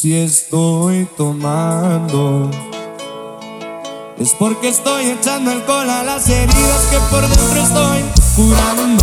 Si estoy tomando, es porque estoy echando alcohol a las heridas que por dentro estoy curando.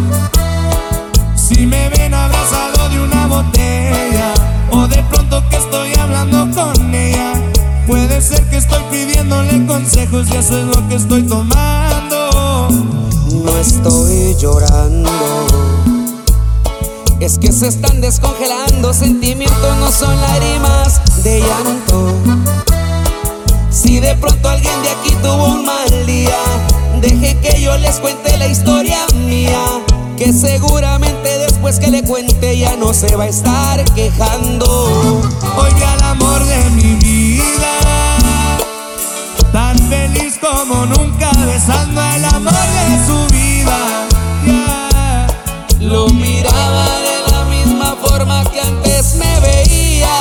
Si me ven abrazado de una botella, o de pronto que estoy hablando con ella, puede ser que estoy pidiéndole consejos y eso es lo que estoy tomando. No estoy llorando, es que se están descongelando. Sentimientos no son lágrimas de llanto. Si de pronto alguien de aquí tuvo un mal día, deje que yo les cuente la historia mía, que seguramente después que le cuente ya no se va a estar quejando. Hoy vi al amor de mi vida, tan feliz como nunca, besando al amor de su vida. Yeah. Lo miraba de la misma forma que antes me veía.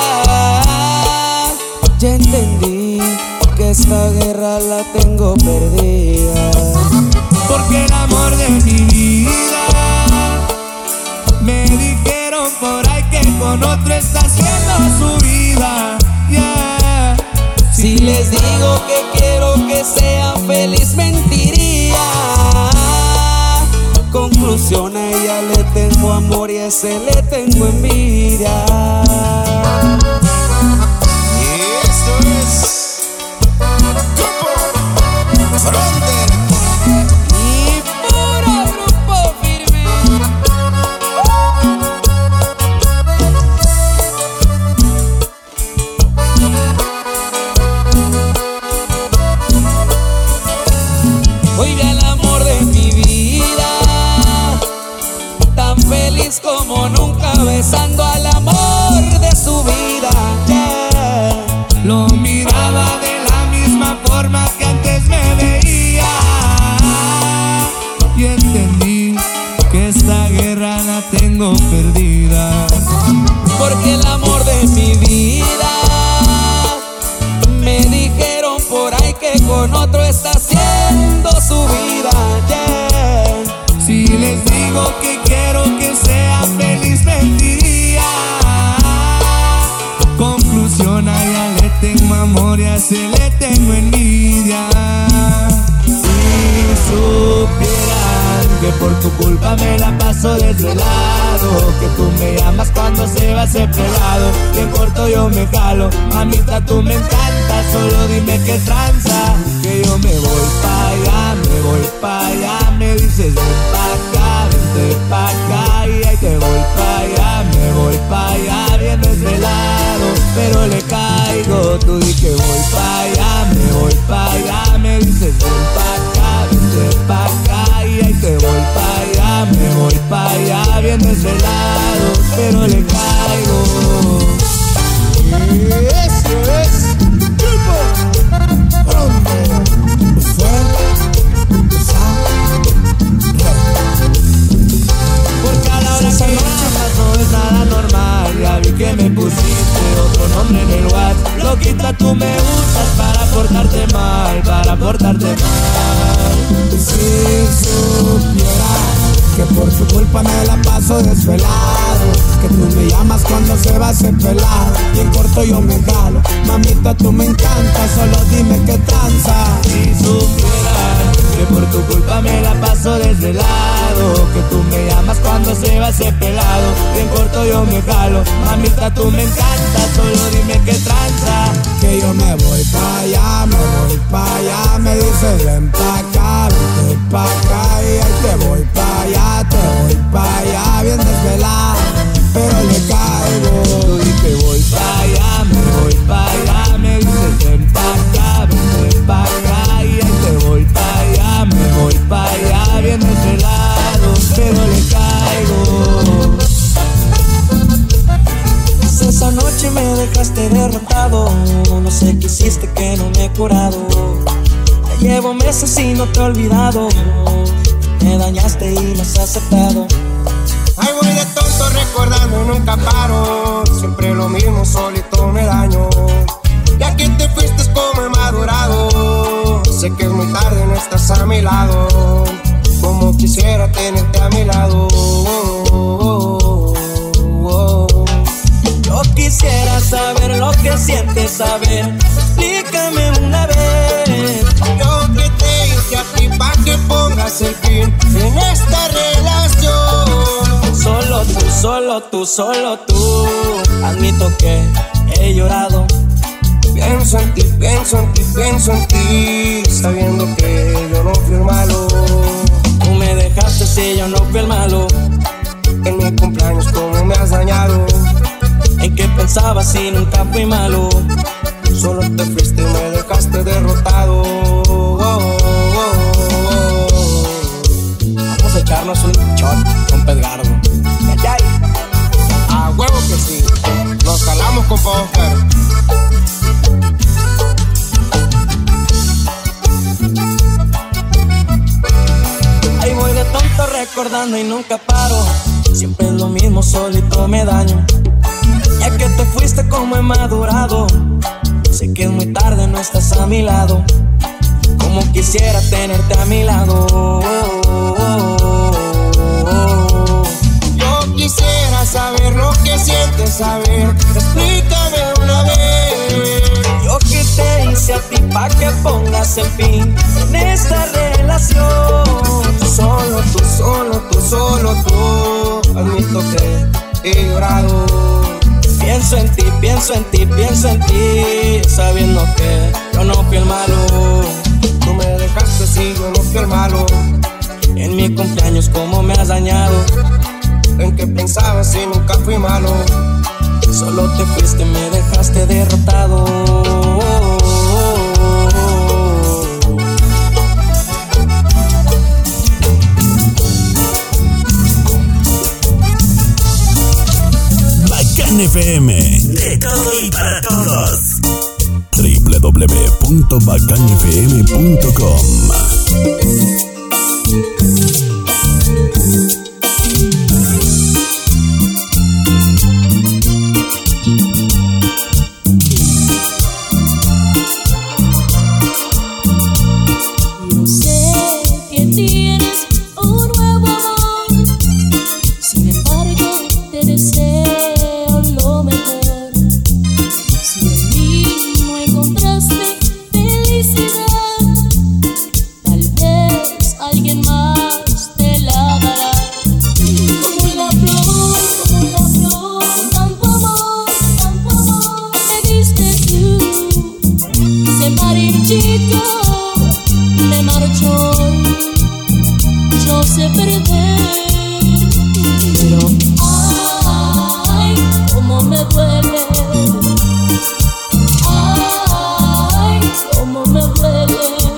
Ya entendí que esta guerra la tengo perdida, porque el amor de mi vida, me dijeron por ahí que con otro está haciendo su vida. Yeah. Si les digo que quiero que sean feliz, mentiría. Conclusión, a ella le tengo amor y a ese le tengo envidia. Esto es Grupo Frontera Y puro grupo firme. Hoy vi al amor de mi vida, tan feliz como nunca, besando al amor de su vida. Yeah. Lo miraba de la misma forma que antes me veía, y entendí que esta guerra la tengo perdida. Porque el amor de mi vida, me dijeron por ahí que con otro está haciendo su vida. Yeah. Si les digo que quiero que sea feliz, mentiría. Conclusión, a ella le tengo amor y a ese le tengo envidia. Si supieran que por tu culpa me la paso desvelado, que tú me llamas cuando se va ese pelado, y en corto yo me jalo. Mamita, tú me encantas, solo dime qué tranza, que yo me voy pa' allá, me voy pa' allá. Me dices ven pa' acá, vente pa' acá, y ahí te voy pa' allá, me voy pa' allá. Bien desvelado, pero le caigo, tú di que voy pa' allá, me voy pa' allá. Me dices ven pa' acá, vente pa' acá, y ahí te voy pa' allá, me voy pa' allá. Bien desvelado, pero le caigo. Eso es Grupo Frontera. Por cada hora que llamas no es nada normal. Ya vi que me pusiste otro nombre en el WhatsApp. Loquita, tú me usas para portarte mal, para portarte mal. Si supieras que por tu culpa me la paso desvelado, que tú me llamas cuando se va ese pelado, y en corto yo me jalo. Mamita, tú me encantas, solo dime qué tranza. Si supieras que por tu culpa me la paso desvelado, que tú me llamas cuando se va ese pelado, y en corto yo me jalo. Mamita, tú me encantas, solo dime qué tranza. Que yo me voy pa' allá, me voy pa' allá. Me dices ven pa' acá, vente pa' acá, y ahí te voy pa' allá, te voy pa' allá. Bien desvelado, pero le caigo. Tú di que voy pa' allá, me voy pa' allá. Me dices ven pa' acá, vente pa' acá, y ahí te voy pa' allá, me voy pa' allá. Bien desvelado, pero le caigo. Esa noche me dejaste derrotado, no sé qué hiciste que no me he curado. Ya llevo meses y no te he olvidado, me dañaste y me has aceptado. Ay, voy de tonto recordando y nunca paro, siempre lo mismo, solito me daño. Ya que te fuiste es como he madurado, sé que es muy tarde, no estás a mi lado, como quisiera tenerte a mi lado. Yo quisiera saber que sientes saber. Explícame una vez. Yo que te hice a ti pa' que pongas el fin en esta relación. Solo tú, solo tú, solo tú. Admito que he llorado. Pienso en ti, pienso en ti, pienso en ti, sabiendo que yo no fui el malo. Tú me dejaste si yo no fui el malo. En mi cumpleaños cómo me has dañado. ¿En qué pensabas si nunca fui malo? Solo te fuiste y me dejaste derrotado. Vamos a echarnos un shot con Pedgardo. A huevo que sí. Nos jalamos con Oscar. Ahí voy de tonto recordando y nunca paro. Siempre es lo mismo, solito me daño. Ya que te fuiste como he madurado. Sé que es muy tarde, no estás a mi lado. Como quisiera tenerte a mi lado. Yo quisiera saber lo que sientes saber. Explícame una vez. Yo que te hice a ti pa' que pongas el fin en esta relación. Solo tú, solo tú, solo tú. Admito que he llorado. Pienso en ti, pienso en ti, pienso en ti, sabiendo que yo no fui el malo. Tú me dejaste si yo no fui el malo. En mi cumpleaños cómo me has dañado. ¿En qué pensabas si nunca fui malo? Solo te fuiste y me dejaste derrotado. Bacán FM, de todo y para todos. www.bacanfm.com. Yo sé que tienes un nuevo amor, sin embargo te deseo lo mejor. Si en mí no encontraste felicidad, tal vez alguien más te la dará. Como la flor, con tanto amor me diste tú. Se marchito, me marchó, yo sé perder, pero ay, cómo me duele, ay, cómo me duele.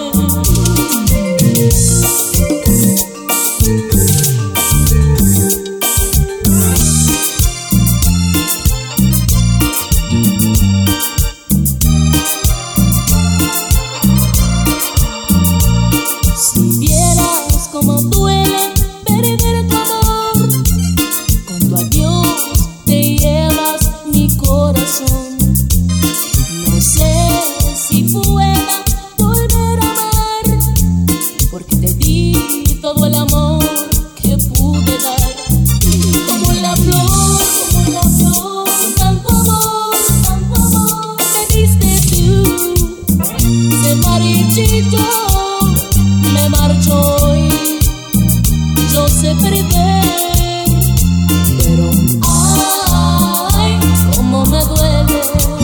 Si vieras cómo duele perder tu amor, con tu adiós te llevas mi corazón. No sé si pueda volver a amar, porque te di todo el amor que pude dar. Como la flor, con tanto amor me diste tú. Se marchito, me marcho hoy, yo sé perder, pero ay, cómo me duele,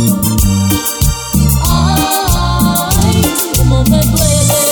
ay, cómo me duele.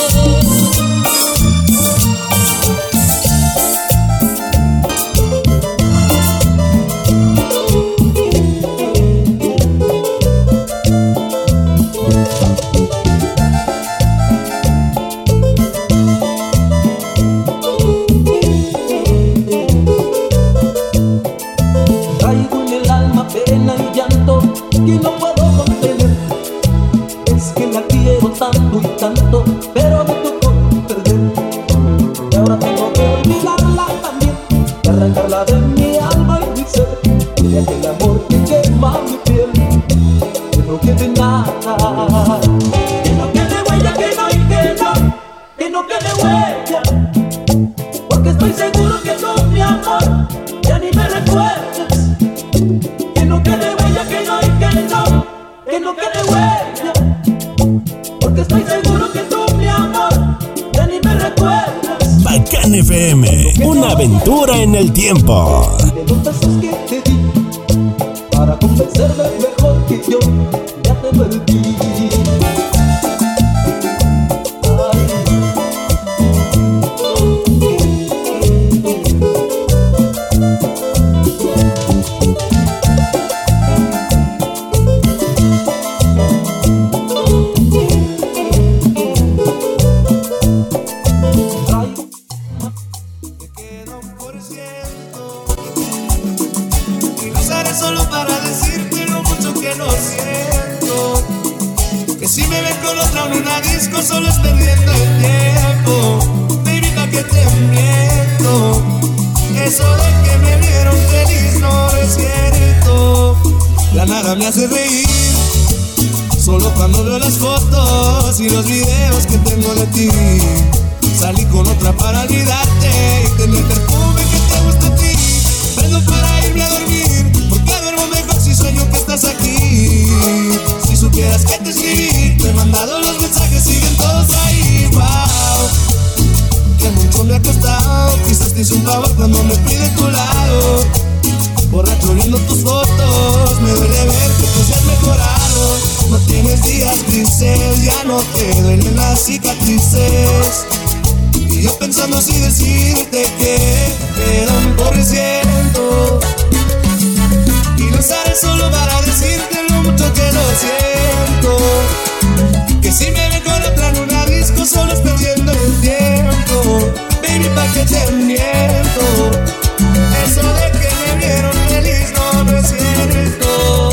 Traigo en el alma pena y llanto que no puedo contener. Es que la quiero tanto y tanto, pero me tocó perder. Y ahora tengo que olvidarla también, y arrancarla de mi alma y mi ser. De aquel amor que quema mi piel, que no quede nada, que no quede huella, que no quede huella. Porque estoy seguro que con mi amor ya ni me recuerdas. Que no quede huella, que no FM, una aventura en el tiempo. De los besos que te di, para convencerme mejor que yo, ya te perdí. Solo es perdiendo el tiempo, baby, pa' que te miento. Eso de que me vieron feliz no es cierto. La nada me hace reír, solo cuando veo las fotos y los videos que tengo de ti. Salí con otra para olvidarte y tener el perfume que te gusta a ti. Prendo para irme a dormir, porque duermo mejor si sueño que estás aquí. Si supieras que te escribí, te he mandado los mensajes, siguen todos ahí. Wow, que mucho me ha costado. Quizás te hice un favor cuando me fui de tu lado. Borracho viendo tus fotos, me duele ver que tú seas mejorado. No tienes días grises, ya no te duelen las cicatrices. Y yo pensando si decirte que queda un aborreciendo. Y lo usaré solo para decirte lo mucho que lo siento. Que si me ven con otra en una disco solo es perdiendo el tiempo. Baby, pa' que te miento. Eso de que me vieron feliz no es cierto.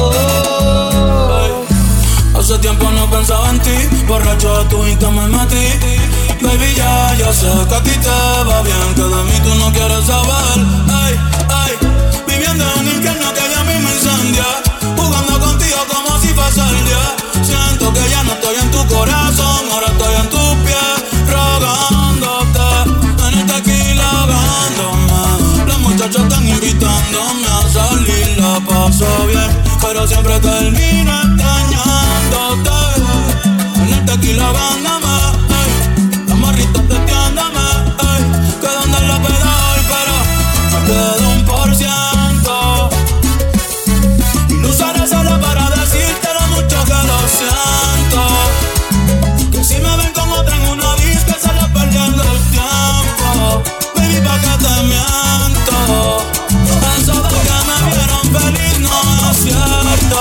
Hace tiempo no pensaba en ti, borracho de tu Insta me metí. Baby, ya sé que aquí te va bien, que de mí tú no quieres saber. Ay, ay, viviendo en un infierno que ya mismo incendia, jugando contigo como si fuese el día. Siento que ya no estoy en tu corazón, ahora estoy en tus pies, rogándote, en el tequila ahogándome. Las muchachas están invitándome a salir, la paso bien, pero siempre termino extrañándote, en el tequila ahogándome. Las morritas testeándome, que donde la peda hoy, pero me quedo 1%. Y lo usaré solo para decirte lo mucho que lo siento. Que si me ven con otra en una disco, solo perdiendo el tiempo. Baby, pa' que te miento. Eso de que me vieron feliz no es cierto.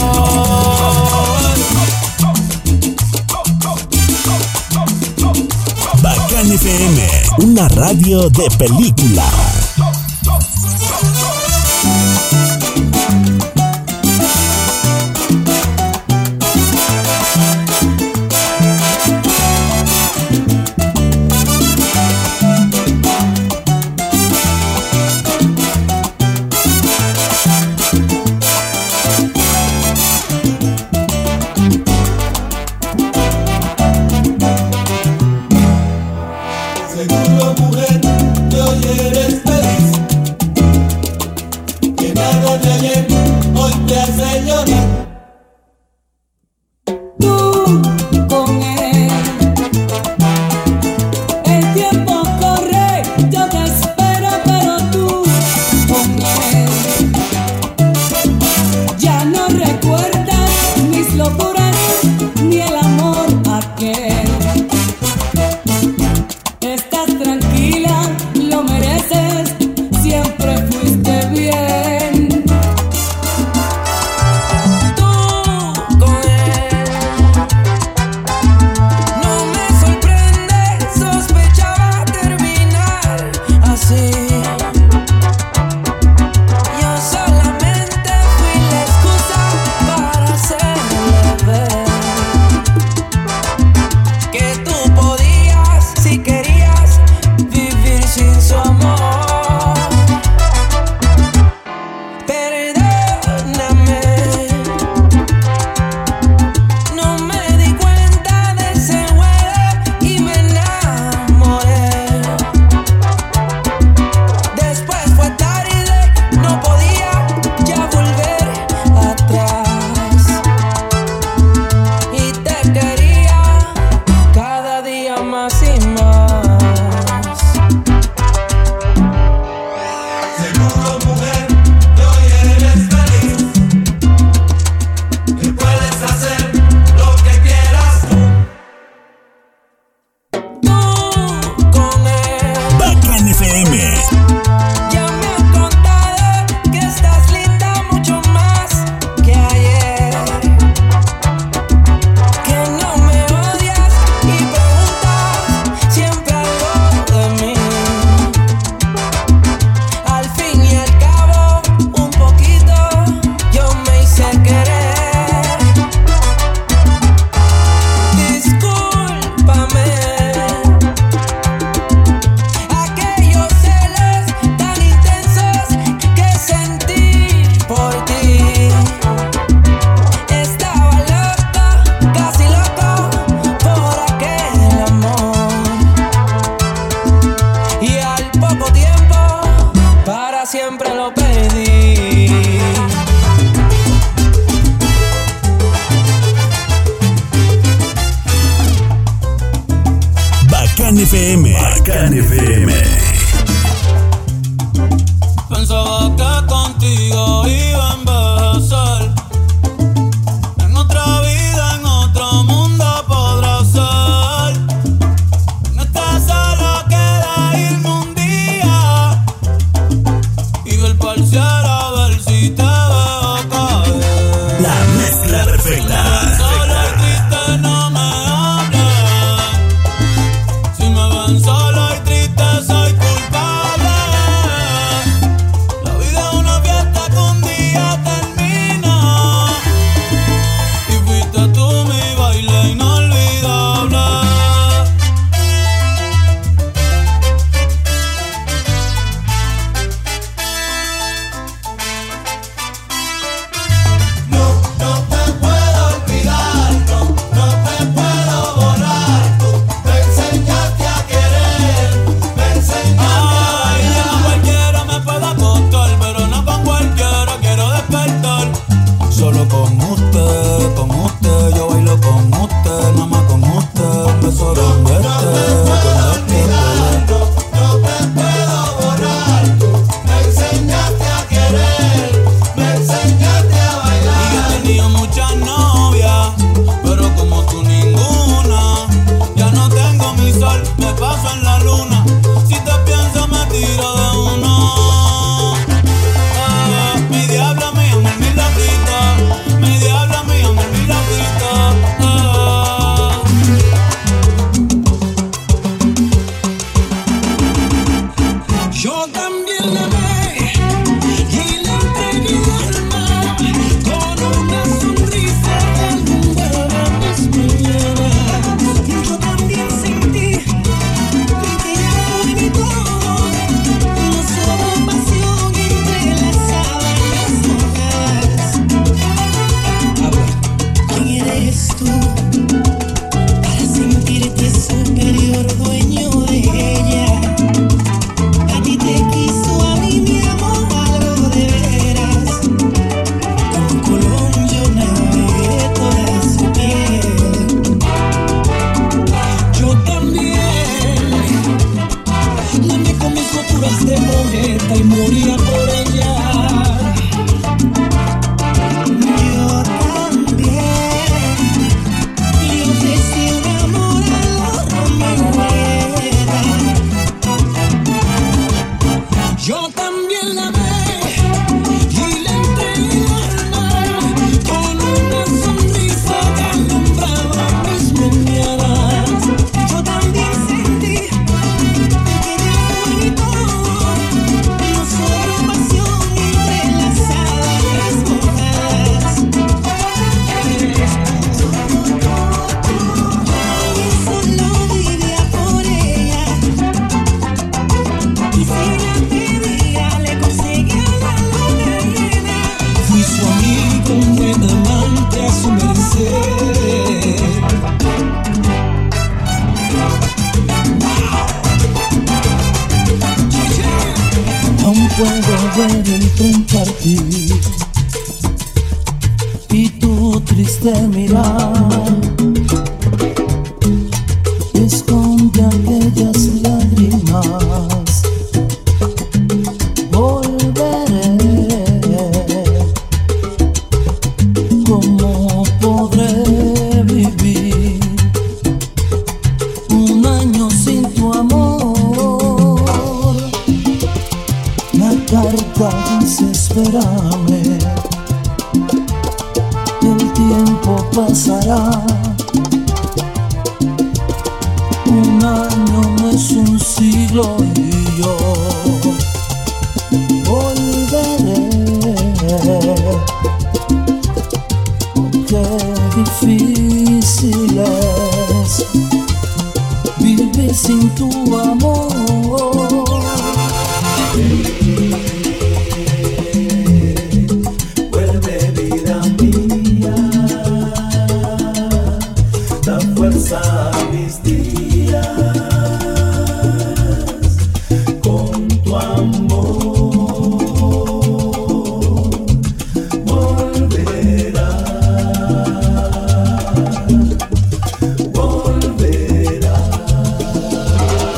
Bacán FM, una radio de película. Seguro, mujer, que hoy eres feliz. FM. Bacán FM. Pensaba que contigo iba a envejecer. En otra vida, en otro mundo podrá ser. En esta sala queda irme un día y ver pa'l cielo a ver si te veo caer. La mezcla perfecta. Solo y triste no me hables. Si me ven solo y triste soy culpable. La vida es una fiesta que un día termina y fuiste tú mi baile inolvidable. No te puedo olvidar, no te puedo borrar. Tú me enseñaste a querer, me enseñaste a Ay, ya bailar. cualquiera me puede acostar, pero no con cualquiera quiero despertar. Solo con usted, yo bailo con usted, nada más con usted, un beso donde No te puedo olvidar, no te puedo borrar. Tú me enseñaste a querer, me enseñaste a Y yo bailar. tenía muchas novias, pero como tú ninguna. Ya no tengo mi sol, me paso en la luna. Si te pienso me tiro de uno. Mi diabla, mi amor, mi loquita. Mi diabla, mi amor, mi loquita. Yo también la amé y le entregué el alma con una sonrisa que alumbraba mis mañanas. Yo también sentí que ella fue mi todo, una sola pasión entrelazada en las hojas. ¿Quién eres tú para sentirte superior, dueño de ella? A ti te quiso, a mí me amó, algo de veras. Como Colón yo navegué toda su piel. Yo también la amé con mis locuras de poeta y moría por ella. Yo también le ofrecí un amor a los Romeo y Julieta. Yo también la amé y le entregué el alma con una sonrisa que alumbraba mis mañanas. Yo también sentí que ella fue mi todo, una sola pasión entrelazada en las hojas. Y solo vivía por ella. Y si la pedía, le conseguía la luna llena. Fui su amigo, un buen amante a su merced. Aún puedo ver el tren partir y tu triste mirar esconde aquellas lágrimas. Volveré, ¿cómo podré vivir un año sin tu amor? La carta dice espérame, el tiempo pasará. Un año no es un siglo y yo volveré. Qué difícil es vivir sin tu amor. Vuelve vida mía, da fuerza a mis días con tu amor. Volverá, volverá.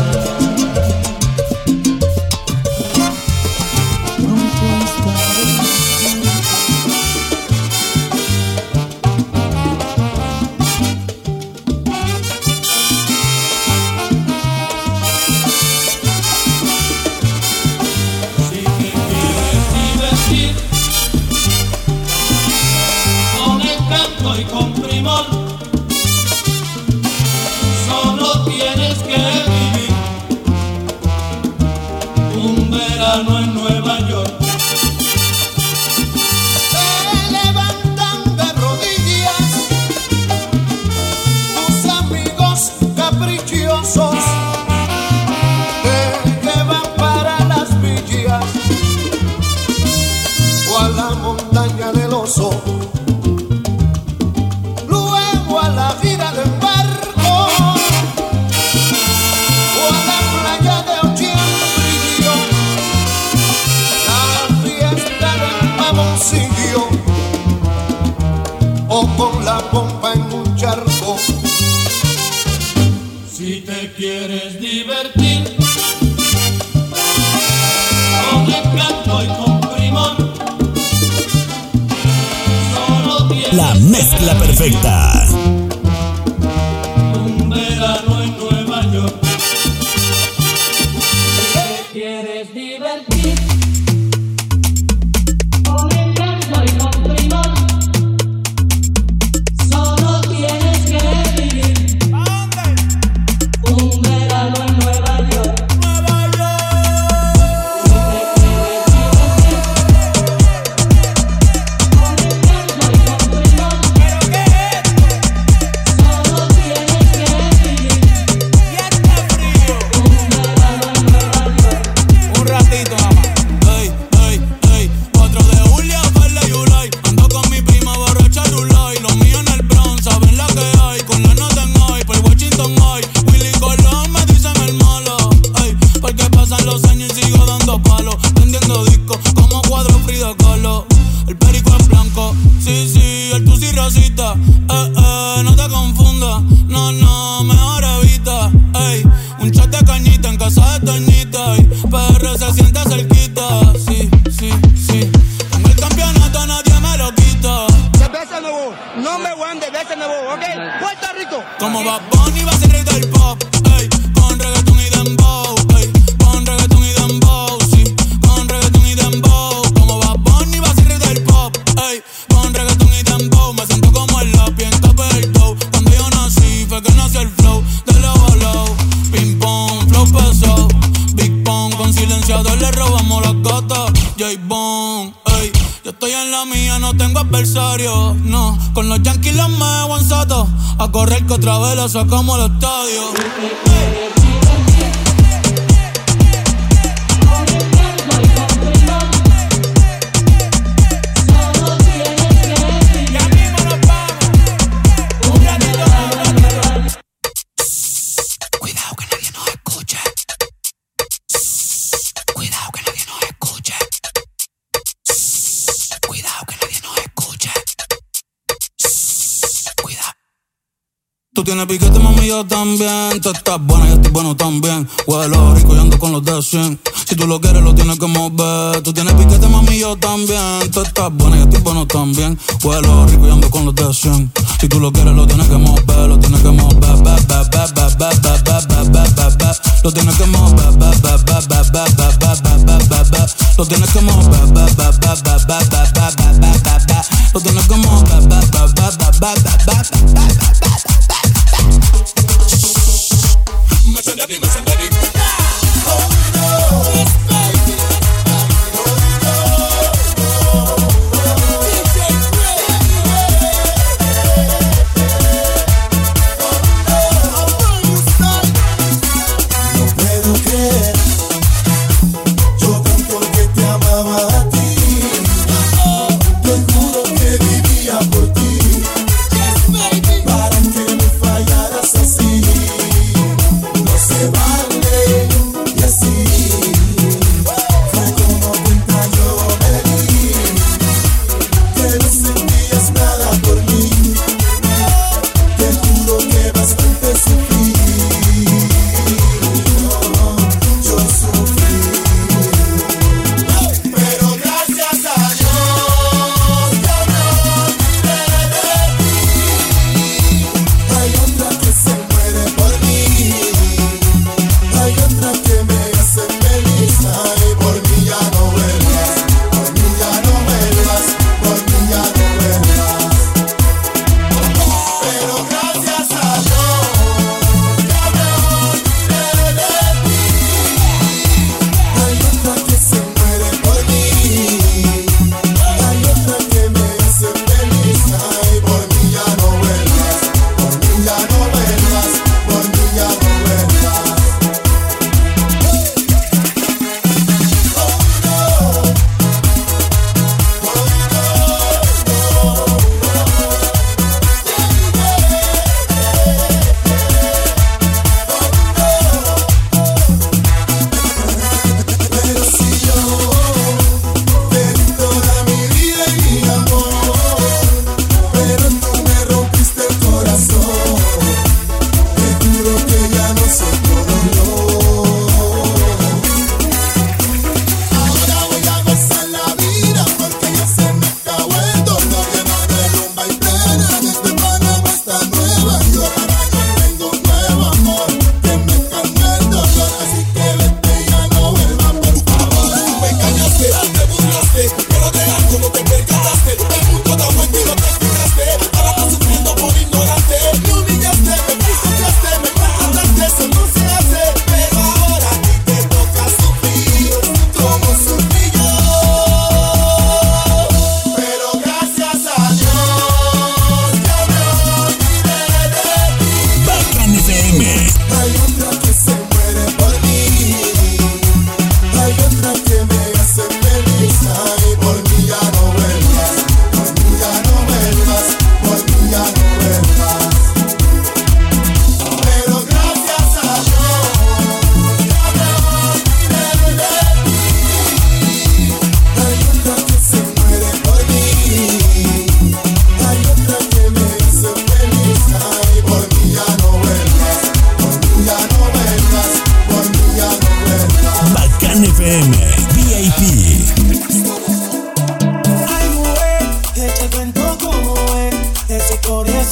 o con la pompa en un charco. Si te quieres divertir con encanto y con primor, solo tienes La mezcla perfecta. un verano en Nueva York. Si te quieres divertir con encanto y con primor, solo tienes que vivir un verano en Nueva York. Nueva York. Si te quieres divertir con encanto y con primor, ¿pero qué es esto? Solo tienes que vivir. Y está frío. Un verano en Nueva York. Un ratito nada más. Ey, ey, ey, 4 de julio, Verde July. Ando con mi prima borracha Rulay. Los míos en el Bronx, saben la que hay. Con la nota en hoy, por Washington hoy. Willy Colón me dice el malo. Ey, porque pasan los años y sigo dando palos. Vendiendo discos como cuadro Frida Kahlo. El perico es blanco, sí, sí, el tusi rosita. No te confundas, no, no, mejor evita. Ey, un chat de cañita en casa de Toñita. Y PR se siente cerquita, sí, sí, sí. Tengo el campeonato, nadie me lo quita. Cerveza nuevo, number one de cerveza nuevo, ¿ok? Puerto Rico. Como Bad Bunny va a ser rey del pop, ey, con reggaeton y dembow, ey, con reggaeton y dembow, sí, con reggaeton y dembow. Como Bad Bunny va a ser rey del pop, ey, con reggaeton y dembow. Me siento como el lápiz en tope del dough. Cuando yo nací fue que nació el flow de low a low. Ping pong, flow pesado, Big Pong, con silenciador le robamos las gatas. J-Bone, ey, yo estoy en la mía, no tengo adversario, no. Con los Yankees los me aguanzato, a correr que otra vez la sacamos al estadio. Ya mismo nos vamos. Un ratito nada más. Cuidado que nadie nos escuche. Cuidado que nadie nos escuche. Cuidado que nadie nos escuche. Cuidado. Tú tienes piquete, mami, yo también. Tú estás buena, yo estoy bueno también. Huelo rico y ando con los de 100. Si tú lo quieres, lo tienes que mover. Tú tienes piquete, mami, yo también. Tú estás buena, yo estoy bueno también. Huelo rico y ando con los de 100. Si tú lo quieres, lo tienes que mover. Lo tienes que mover, lo tienes que mover, lo tienes que mover, lo tienes que mover. Por ti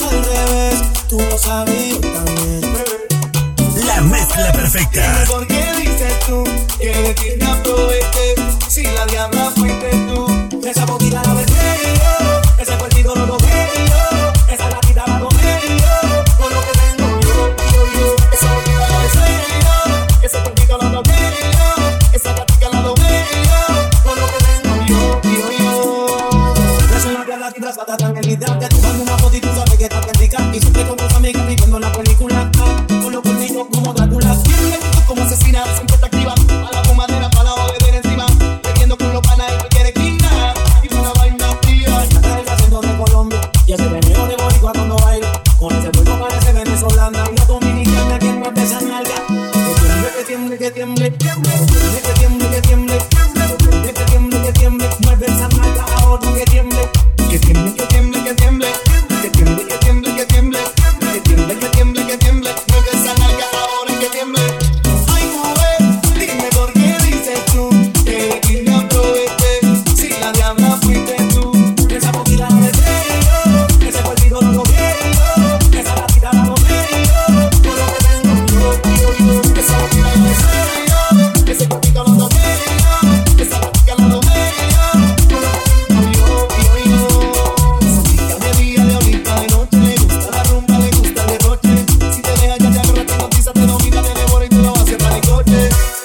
al revés, tú lo sabías también. La mezcla perfecta. ¿Por qué dices tú que de ti me aproveché? Si la diabla fuiste tú. Esa boquita la besé yo, ese cuerpito lo toqué yo, esa latita la tomé yo, con lo que tengo yo. Esa boquita la besé yo, ese cuerpito lo toqué yo, esa latita la tomé yo, con lo que tengo yo. Eso no te habla, tras patas tan realidad. Te toman una foto y tú sabes que está auténtica. Y siempre con tus amigas viviendo la película. Con los cuernitos como Drácula. Como asesina, siempre está activa. A la fumadera, para la beber encima. Bebiendo con los panas en cualquier esquina. Y con la vaina fría. Ya está el acento de Colombia. Y ese veneno de boricua cuando baila. Con ese cuerpo parece venezolana. Y la dominicana que muerde esa nalga. Que tiemble, que tiemble, que tiemble. Que tiemble, que tiemble. Que tiemble, que tiemble. Muerde esa nalga ahora que tiemble. Que tiemble, que tiemble, que tiemble. Que tiemble, que tiemble, que tiemble. Que tiemble, que tiemble, que tiemble. Muerde esa nalga ahora que tiemble. Ay, mujer, dime por qué dices tú que de ti me aproveché. Si la diabla fuiste tú. Esa boquita la besé yo, ese cuerpito lo toqué yo, esa latita la tomé yo, con lo que tengo yo. Esa boquita la besé yo, ese cuerpito lo toqué yo, esa latita la tomé yo, con lo que tengo yo. Esa chica de día, de ahorita, de noche, le gusta la rumba, le gusta el derroche. Si te deja ya te agarra, te notiza, te domina, te devora y te lo va a hacer para el coche.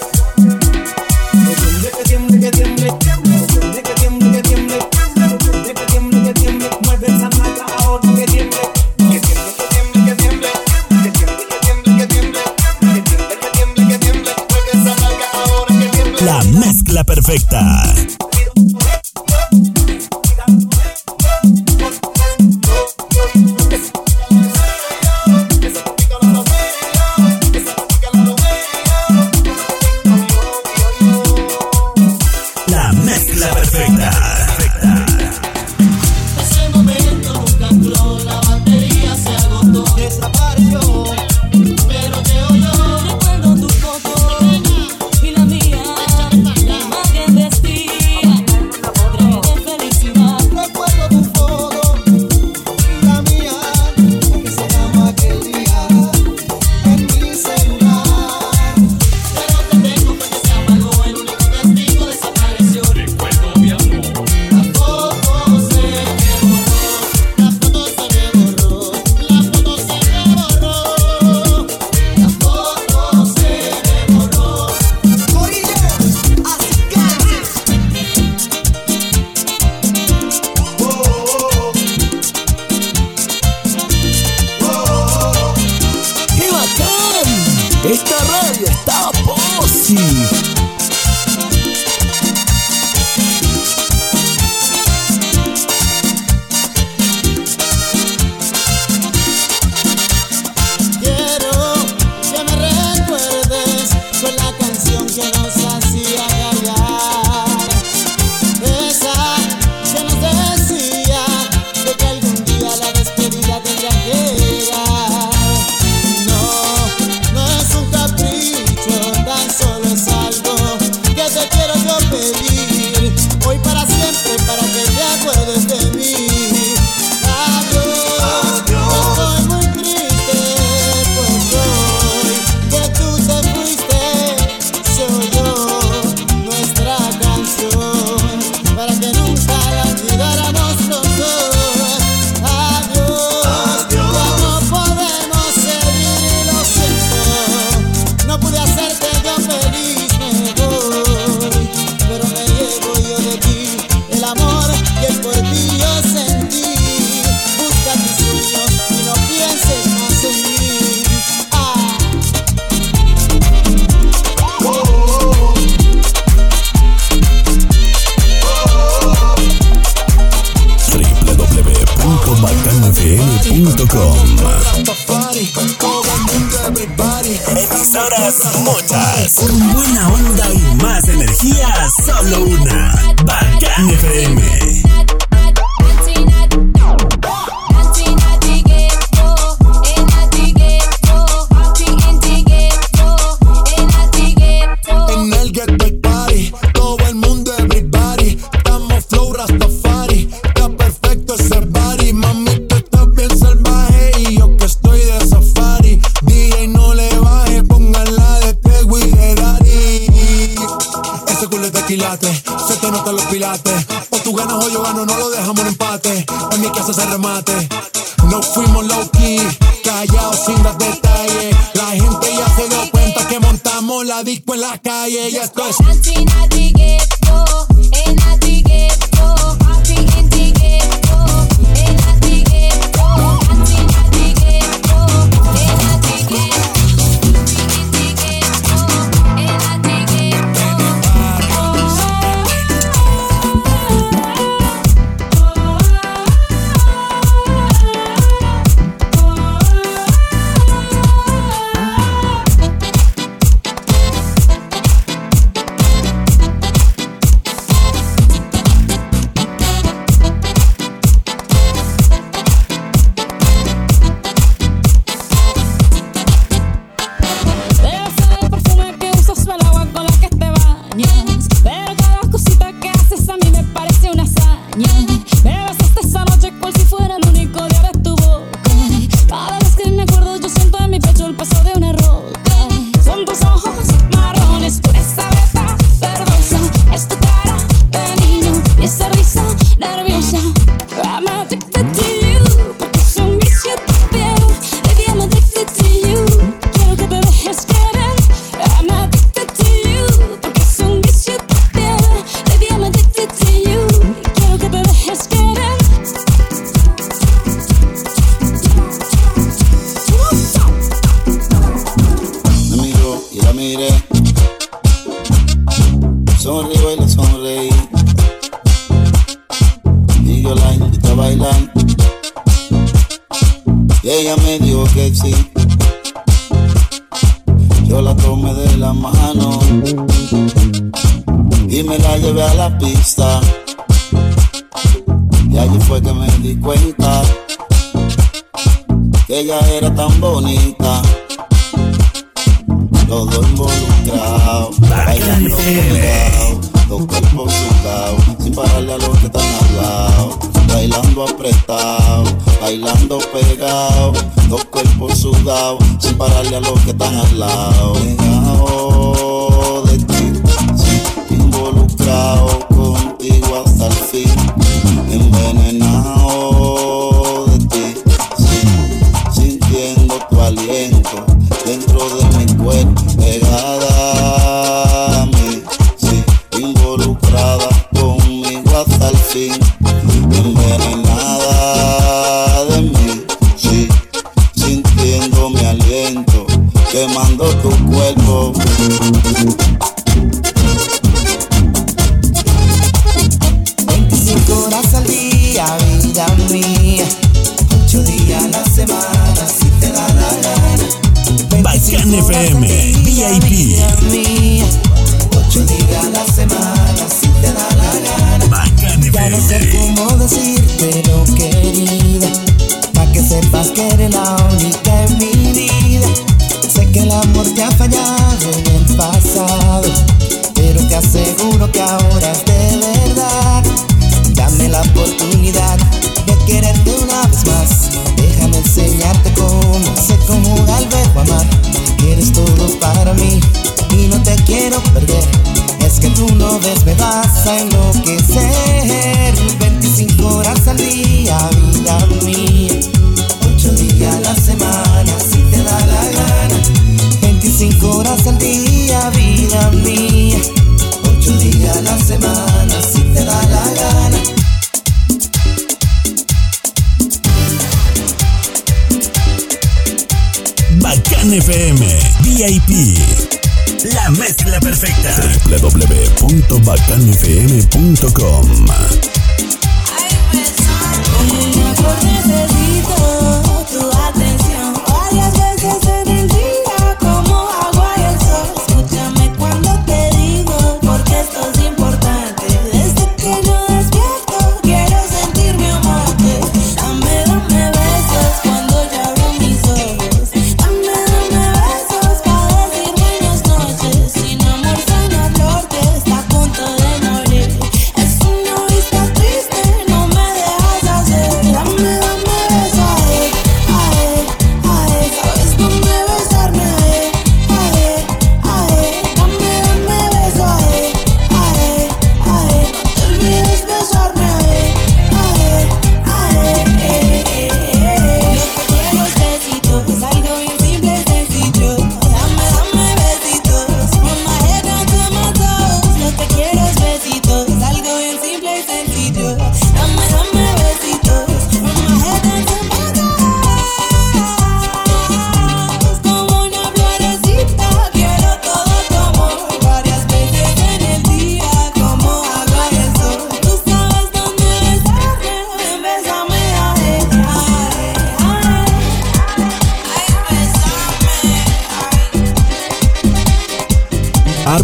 Que tiemble, que tiemble, que tiemble, que tiemble, que tiemble, que tiemble, que tiemble, mueve esa nalga ahora que tiemble, que tiemble, que tiemble, que tiemble, que tiemble, que tiemble, que tiemble, que tiemble, que tiemble, mueve esa nalga ahora que tiemble. La mezcla perfecta. La mezcla perfecta. Ese momento nunca duró, la batería se agotó, Desapareció. pero te oyó. Recuerdo tu foto y la mía, la imagen vestía de felicidad. Recuerdo tu foto y la mía, la que se llama aquel día en mi celular. Pero te tengo que se apagó, el único testigo desapareció. Recuerdo mi amor. La foto se me borró, la foto se me borró, la foto se me borró, la foto se me borró. Corillo, así que ¡Qué bacán! Esta radio está posi. quiero que me recuerdes con la canción que nos hacía callar. Esa que nos decía de que algún día la despedida tendría que llegar. No, no es un capricho, tan solo es algo que te quiero yo pedir. Hoy para siempre, para que te acuerdes de mí. Adiós, estoy muy triste, pues hoy que tú te fuiste, se oyó nuestra canción para que nunca la olvidáramos los dos. Adiós, ya no podemos seguir y lo siento, no pude hacerte yo feliz, me voy, pero me llevo yo de ti el amor que por ti yo sentí. Busca tus sueños y no pienses más en mí. www.bacanfm.com. Emisoras muchas, con buena onda y más energía, solo una. Bacán FM. En el Get Back Party, todo el mundo, everybody. Estamos flow Rastafari, está perfecto ese body. Mami, tú estás bien salvaje. remate. Nos fuimos low key, callados sin dar detalles. La gente ya se dio cuenta que montamos la disco en la calle. Y esto es www.bacanfm.com. Triste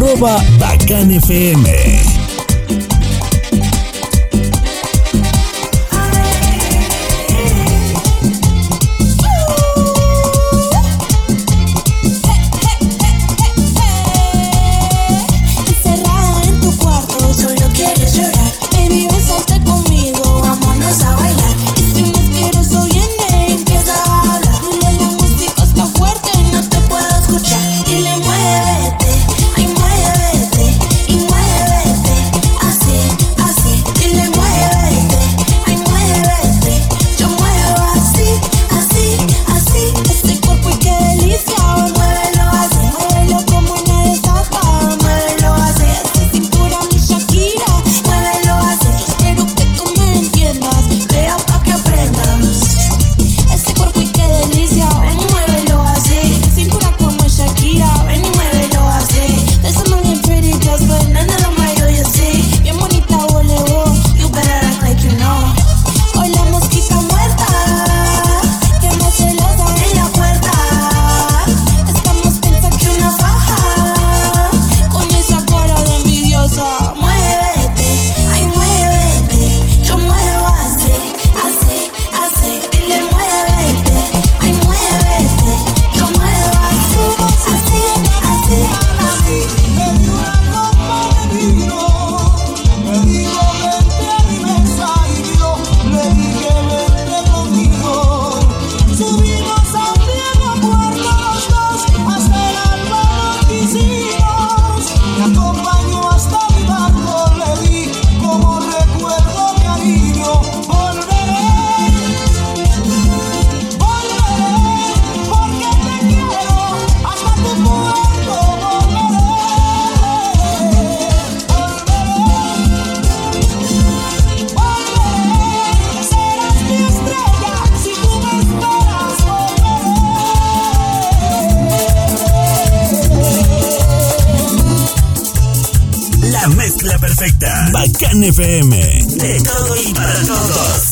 @BacánFM. Bacán FM, de todo y para todos.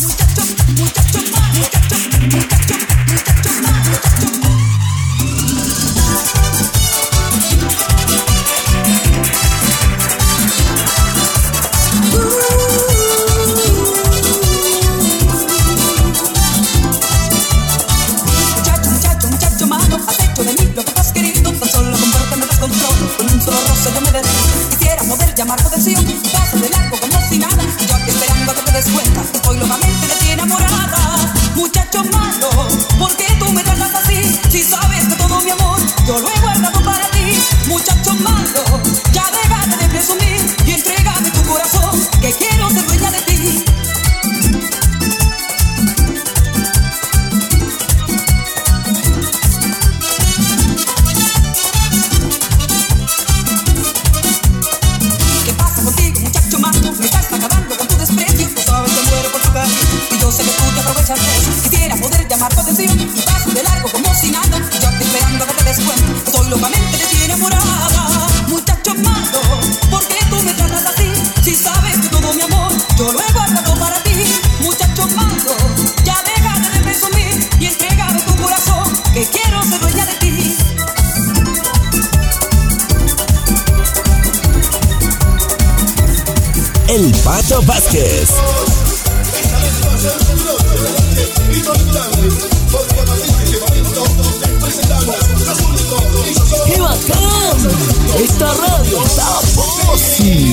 Muchacho, mano, has hecho de mí lo que has querido. Tan solo compárteme descontrol, con un solo roce yo me derrito. Quisiera poder llamar tu atención, paso de largo como si nada. Yo aquí esperando a que te des cuenta que estoy locamente de ti enamorada. Muchacho malo, ¿por qué tú me tratas así? Si sabes que todo mi amor yo lo he guardado para ti. Muchacho malo, ya déjate de presumir y entrégame tu corazón, que quiero ser dueña de ti. Quisiera poder llamar tu atención y paso de largo como si nada. Yo aquí esperando a que te des cuenta, estoy locamente de ti enamorada. Muchacho malo, ¿por qué tú me tratas así? Si sabes que todo mi amor yo lo he guardado para ti. Muchacho malo, ya déjate de presumir y entrégame tu corazón, que quiero ser dueña de ti. El Pato Vázquez. ¡Qué bacán! Esta radio está bossy.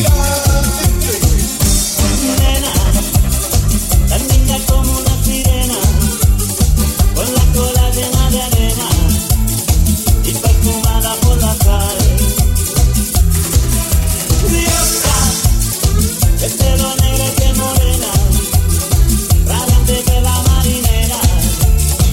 Nena, tan linda como una sirena, con la cola llena de arena y perfumada por la sal. Diosa, de pelo negro que morena, radiante que la marinera,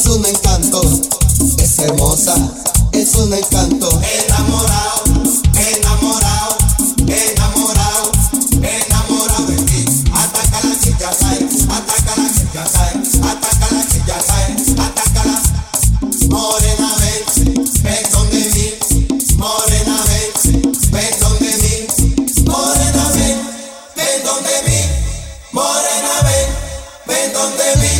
un encanto, es hermosa, es un encanto. Enamorado, enamorado, enamorado, enamorado de ti. Atácala que ya cae, atácala que ya cae, atácala que ya cae, atácala. Morena ven donde mí, morena ven donde mí, morena ven donde mí, morena ven donde mí.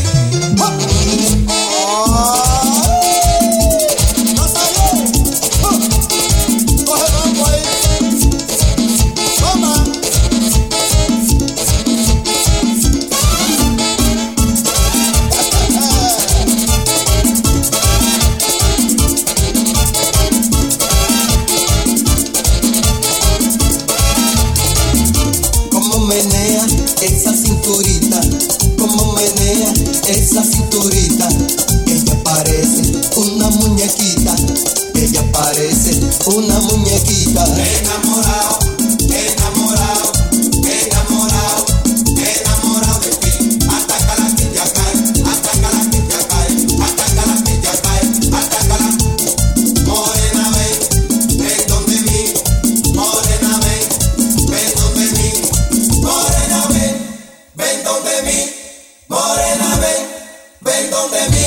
Esa cinturita, como menea esa cinturita, ella parece una muñequita, ella parece una muñequita. Enamorado, enamorado, enamorado, enamorado de ti. Atácala que ya cae, atácala que ya cae, atácala que ya cae, atácala. Morena ven donde mí, morena ven donde mí, morena ven donde mí, morena ven donde mí.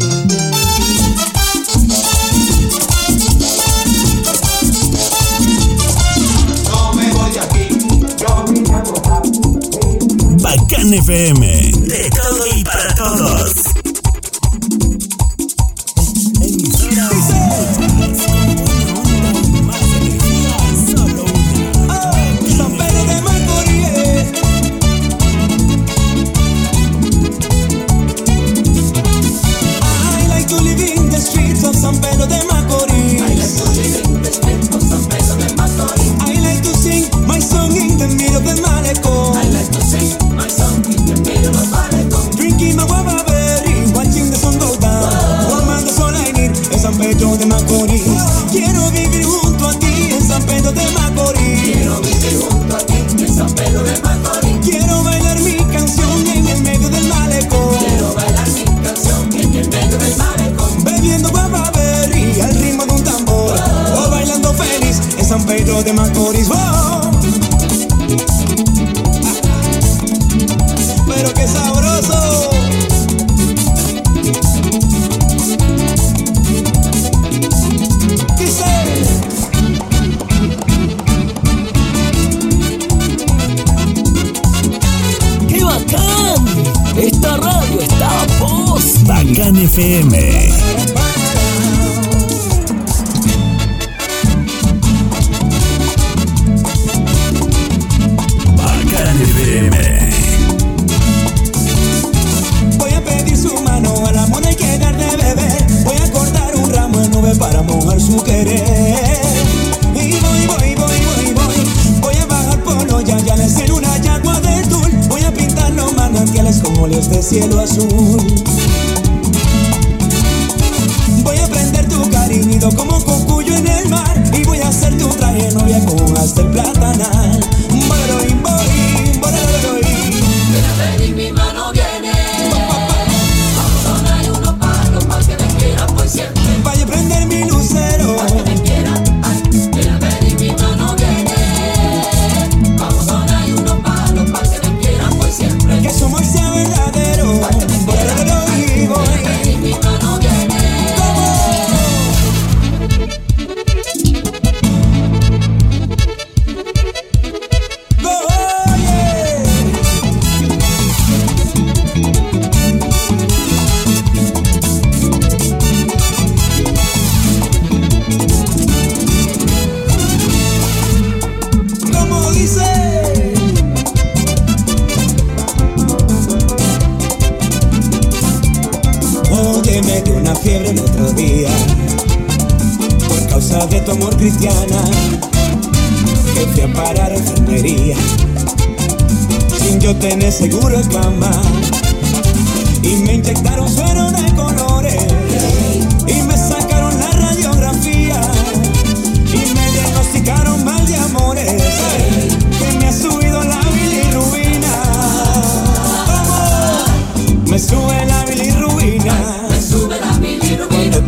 No me voy de aquí, yo vine a gozar. Bacán FM, de todo y para todos. San Pedro de Macorís. I like to live in the streets of San Pedro de Macorís. I like to live in the streets of San Pedro de Macorís. I like to sing my song in the middle of the malecón. I like to sing my song in the middle of the malecón. Drinking my guava berry, watching the sun go down. Formando sol I need en San Pedro de Macorís. Quiero vivir junto a ti en San Pedro de Macorís. Quiero vivir junto a ti en San Pedro de Macorís. Quiero bailar mi canción en el medio del malecón. Quiero bailar mi canción en el medio del malecón. Bebiendo guava berry al ritmo de un tambor. O bailando feliz en San Pedro de Macorís. Pero qué sabroso. ¡Qué bacán! Esta radio está a voz. Bacán FM. Bacán FM. Voy a pedir su mano al amor, hay que dar de beber. Voy a cortar un ramo de nube para mojar su querer. Y voy a bajar por los yayales en una yagua de tul. Voy a pintar los manantiales con óleos de cielo azul. Voy a prender tu cariñito como cocuyo en el mar. Y voy a hacer tu traje novia con hasta el platanal. Y mi mano viene. Vamos a sonar unos palos para que me quieran por siempre. Vaya a prender mi lucero. Para que me quieran, ay, ven a ver y mi mano viene. Vamos a sonar unos palos para que me quieran por siempre. Que su amor sea verdadero. Para que me quieran, ay, ven a ver y mi mano viene. Como dice. Oye, me dio una fiebre el otro día por causa de tu amor, cristiana, que fui a parar a enfermería sin yo tener seguro en cama. Y me inyectaron suero de colores y me sacaron la radiografía y me diagnosticaron mal de amores, que me ha subido la bilirrubina. ¿Cómo? Me sube la bilirrubina. Me sube la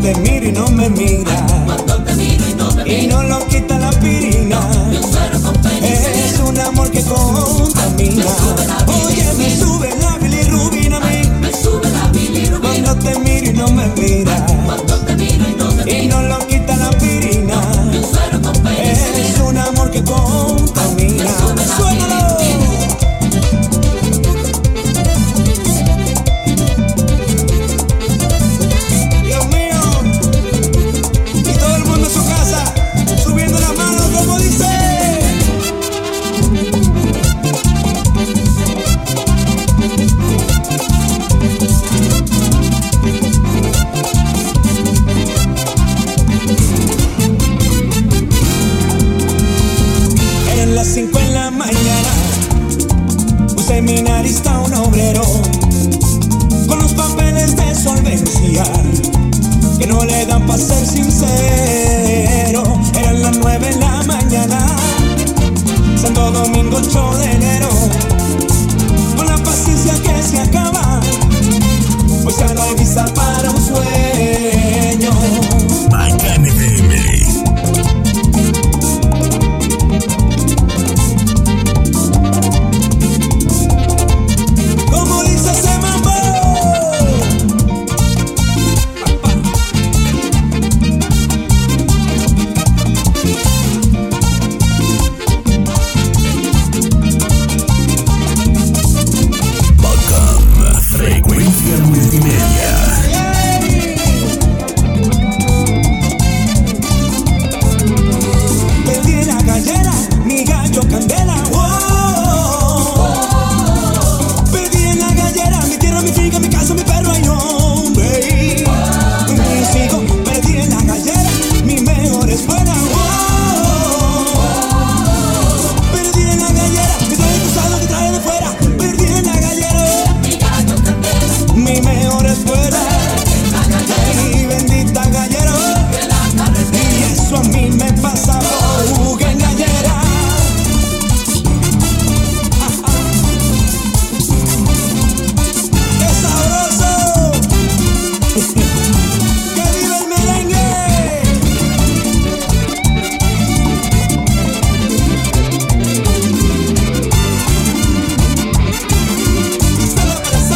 te miro y no me mira, y no lo quita la aspirina, es un amor que contamina. Oye, me sube la bilirrubina a mí, cuando te miro y no me mira, y no lo quita la aspirina, es un amor que contamina. Suénalo. Las 5 en la mañana, un seminarista, un obrero, con los papeles de solvencia que no le dan para ser sincero. Eran las 9 en la mañana, Santo Domingo 8 de enero, con la paciencia que se acaba, pues ya no hay visa para un sueño. Bacana FM.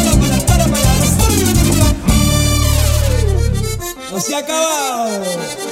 Se ha acabado.